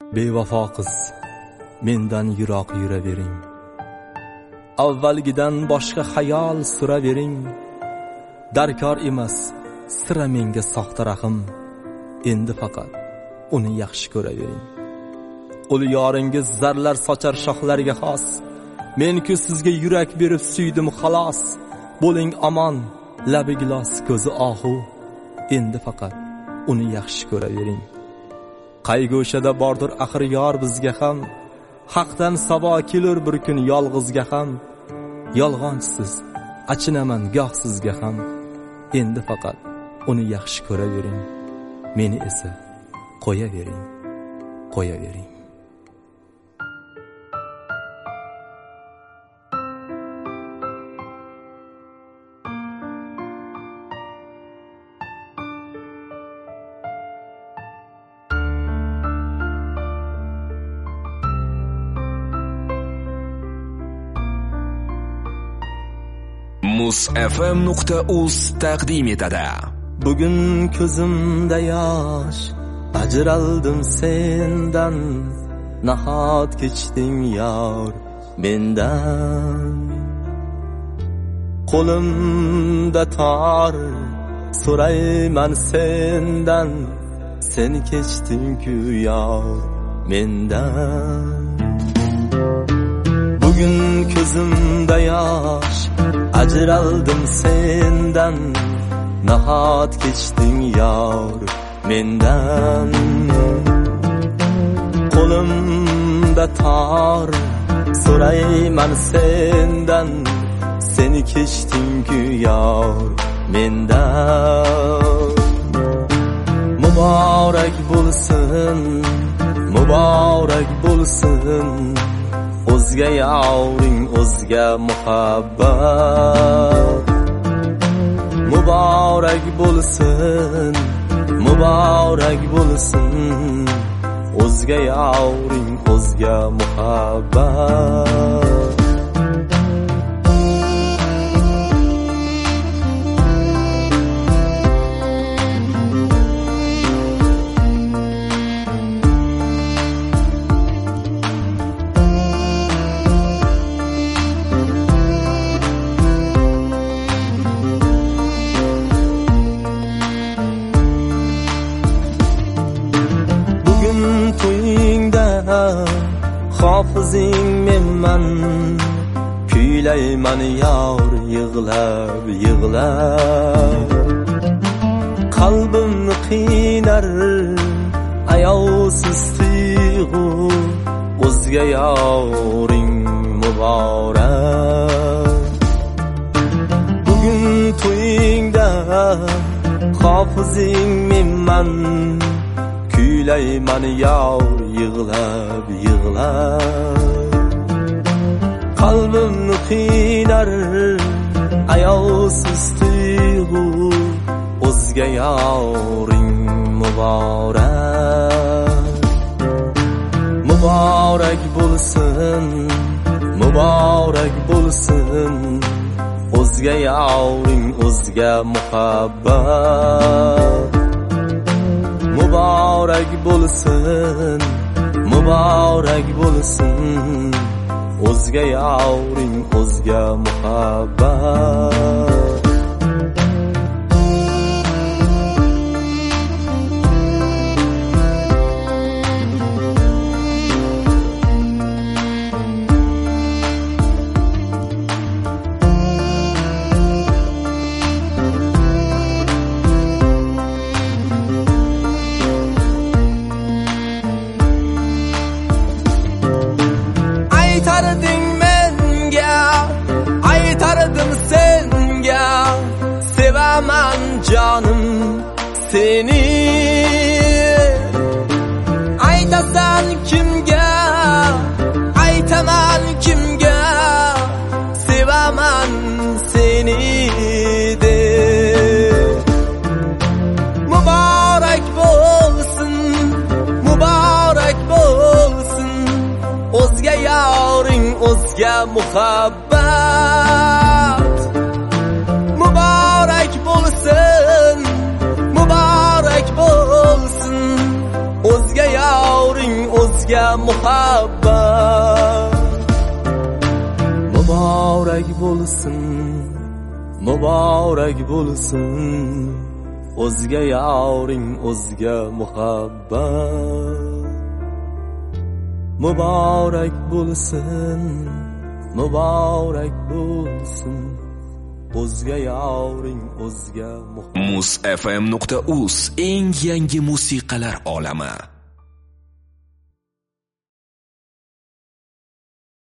Bevafo qiz, mendan yiroq yuravering. Avvalgidan boshqa xayol suravering. Darkor emas, sira menga soxta rahim. Endi faqat uni yaxshi ko'ravering. Ul yoringiz zarlar sochar shoxlarga xos. Men-ku sizga yurak berib suydim xolos. Bo'ling omon, labi gilos, ko'zi ohu. Endi faqat uni yaxshi ko'ravering. Qayg'ushada bordir axir yor bizga ham. Haqdan savo kelur bir kun yolg'izga ham. Yolg'onchisiz achinaman goh sizga ham. Endi faqat uni yaxshi ko'ravering. Meni esa qo'yavering, qo'yavering. musfm.uz taqdim etadi. Bugun ko'zimda yosh, ajraldim sendan. Nahot kechding yor mendan. Qo'limda tor, so'rayman sendan. Sen kechding-ku yor mendan. Bugun ko'zimda yosh, ajraldim sendan. Nahot kechding yor mendan. Qo'limda tor, so'rayman sendan. Seni kechding-ku yor mendan. Muborak bo'lsin, muborak bo'lsin. O'zga yoring, o'zga muhabbat. Muborak bo'lsin, muborak bo'lsin. O'zga yoring, o'zga muhabbat. Hofizing menman, kuylayman yor yig'lab, yig'lab. Qalbimni qiynar ayovsiz tuyg'u. O'zga yoring muborak. Bugun to'yingda hofizing menman, kuylayman yor yig'lab, yig'lab. Qalbimni qiynar ayovsiz tuyg'u. O'zga yoring muborak. Muborak bo'lsin, muborak bo'lsin. O'zga yoring, o'zga muhabbat. Muborak bo'lsin, muborak bo'lsin. O'zga yoring, o'zga muhabbat. Aytarding menga, aytardim senga. Sevaman jonim seni. Aytasan kimga, aytaman kimga. Sevaman seni de. Muborak bo'lsin, muborak bo'lsin. O'zga yoring, o'zga muhabbat. Muborak bo'lsin, muborak bo'lsin. O'zga yoring, o'zga o'zga muhabbat. Muborak bo'lsin, muborak bo'lsin, o'zga yoring o'zga muhabbat. Muborak bo'lsin, muborak bo'lsin, o'zga yoring o'zga muhabbat. Muz FM.uz eng yangi musiqalar olami.